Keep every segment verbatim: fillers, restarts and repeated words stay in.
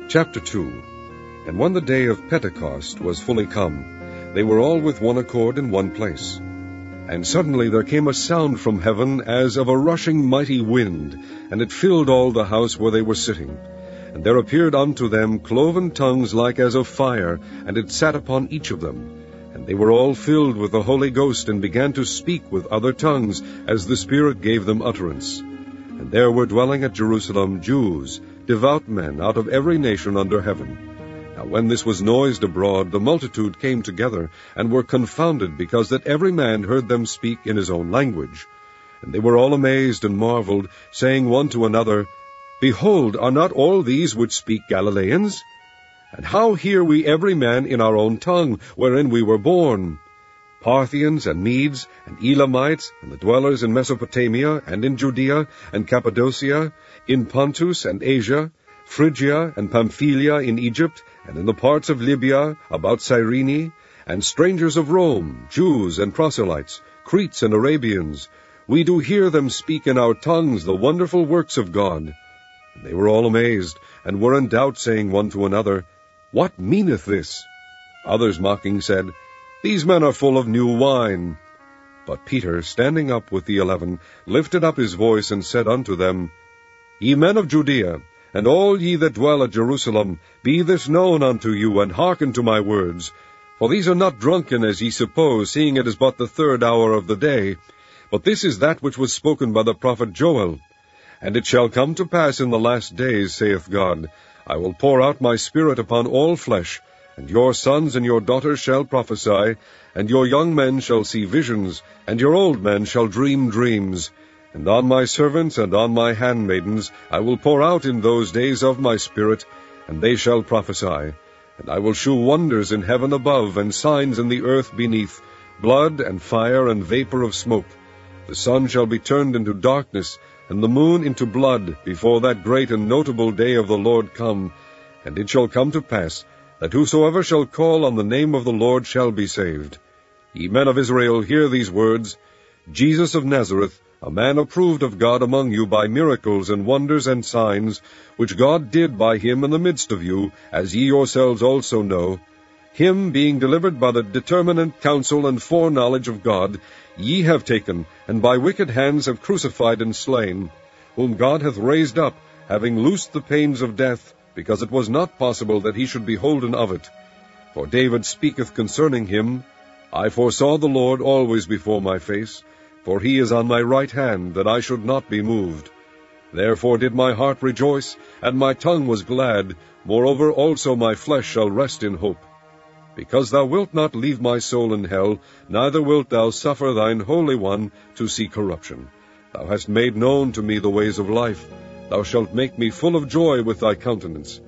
Chapter two. And when the day of Pentecost was fully come, they were all with one accord in one place. And suddenly there came a sound from heaven as of a rushing mighty wind, and it filled all the house where they were sitting. And there appeared unto them cloven tongues like as of fire, and it sat upon each of them. And they were all filled with the Holy Ghost, and began to speak with other tongues, as the Spirit gave them utterance. And there were dwelling at Jerusalem Jews, devout men out of every nation under heaven. Now when this was noised abroad, the multitude came together, and were confounded, because that every man heard them speak in his own language. And they were all amazed and marveled, saying one to another, Behold, are not all these which speak Galileans? And how hear we every man in our own tongue, wherein we were born? Parthians and Medes and Elamites, and the dwellers in Mesopotamia and in Judea and Cappadocia, in Pontus and Asia, Phrygia and Pamphylia in Egypt, and in the parts of Libya about Cyrene, and strangers of Rome, Jews and proselytes, Cretes and Arabians, we do hear them speak in our tongues the wonderful works of God. And they were all amazed, and were in doubt, saying one to another, What meaneth this? Others mocking said, These men are full of new wine. But Peter, standing up with the eleven, lifted up his voice, and said unto them, Ye men of Judea, and all ye that dwell at Jerusalem, be this known unto you, and hearken to my words. For these are not drunken, as ye suppose, seeing it is but the third hour of the day. But this is that which was spoken by the prophet Joel. And it shall come to pass in the last days, saith God, I will pour out my Spirit upon all flesh, and your sons and your daughters shall prophesy, and your young men shall see visions, and your old men shall dream dreams. And on my servants and on my handmaidens I will pour out in those days of my Spirit, and they shall prophesy. And I will shew wonders in heaven above, and signs in the earth beneath, blood and fire and vapor of smoke. The sun shall be turned into darkness, and the moon into blood, before that great and notable day of the Lord come. And it shall come to pass, that whosoever shall call on the name of the Lord shall be saved. Ye men of Israel, hear these words. Jesus of Nazareth, a man approved of God among you by miracles and wonders and signs, which God did by him in the midst of you, as ye yourselves also know, him being delivered by the determinate counsel and foreknowledge of God, ye have taken, and by wicked hands have crucified and slain, whom God hath raised up, having loosed the pains of death, because it was not possible that he should be holden of it. For David speaketh concerning him, I foresaw the Lord always before my face, for he is on my right hand, that I should not be moved. Therefore did my heart rejoice, and my tongue was glad, moreover also my flesh shall rest in hope. Because thou wilt not leave my soul in hell, neither wilt thou suffer thine Holy One to see corruption. Thou hast made known to me the ways of life. Thou shalt make me full of joy with thy countenance.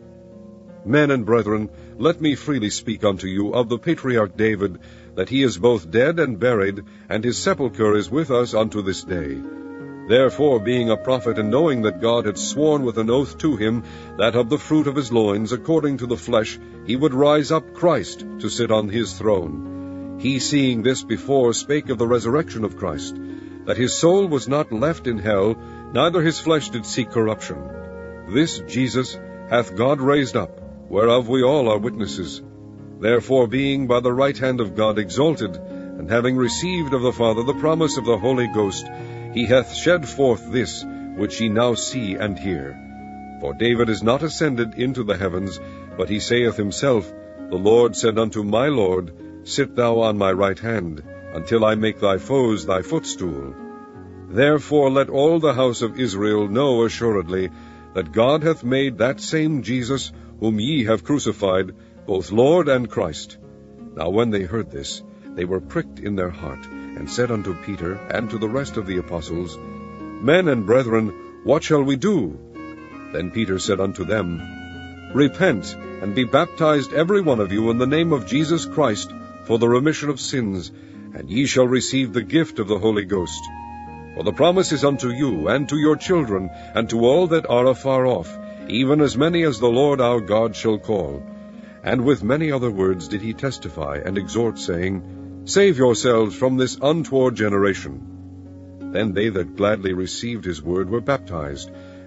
Men and brethren, let me freely speak unto you of the patriarch David, that he is both dead and buried, and his sepulchre is with us unto this day. Therefore, being a prophet, and knowing that God had sworn with an oath to him, that of the fruit of his loins, according to the flesh, he would rise up Christ to sit on his throne. He, seeing this before, spake of the resurrection of Christ, that his soul was not left in hell, neither his flesh did see corruption. This Jesus hath God raised up, whereof we all are witnesses. Therefore, being by the right hand of God exalted, and having received of the Father the promise of the Holy Ghost, he hath shed forth this, which ye now see and hear. For David is not ascended into the heavens, but he saith himself, The Lord said unto my Lord, Sit thou on my right hand, until I make thy foes thy footstool. Therefore let all the house of Israel know assuredly, that God hath made that same Jesus, whom ye have crucified, both Lord and Christ. Now when they heard this, they were pricked in their heart, and said unto Peter and to the rest of the apostles, Men and brethren, what shall we do? Then Peter said unto them, Repent, and be baptized every one of you in the name of Jesus Christ, for the remission of sins, and ye shall receive the gift of the Holy Ghost. For the promise is unto you, and to your children, and to all that are afar off, even as many as the Lord our God shall call. And with many other words did he testify and exhort, saying, Save yourselves from this untoward generation. Then they that gladly received his word were baptized,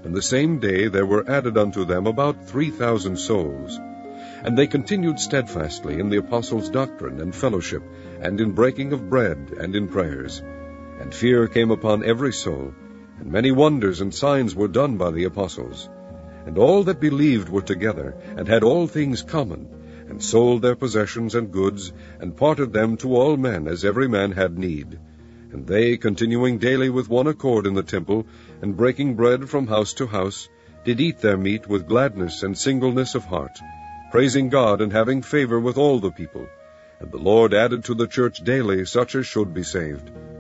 and the same day there were added unto them about three thousand souls. And they continued steadfastly in the apostles' doctrine and fellowship, and in breaking of bread, and in prayers. And fear came upon every soul, and many wonders and signs were done by the apostles. And all that believed were together, and had all things common, and sold their possessions and goods, and parted them to all men as every man had need. And they, continuing daily with one accord in the temple, and breaking bread from house to house, did eat their meat with gladness and singleness of heart, praising God and having favor with all the people. And the Lord added to the church daily such as should be saved.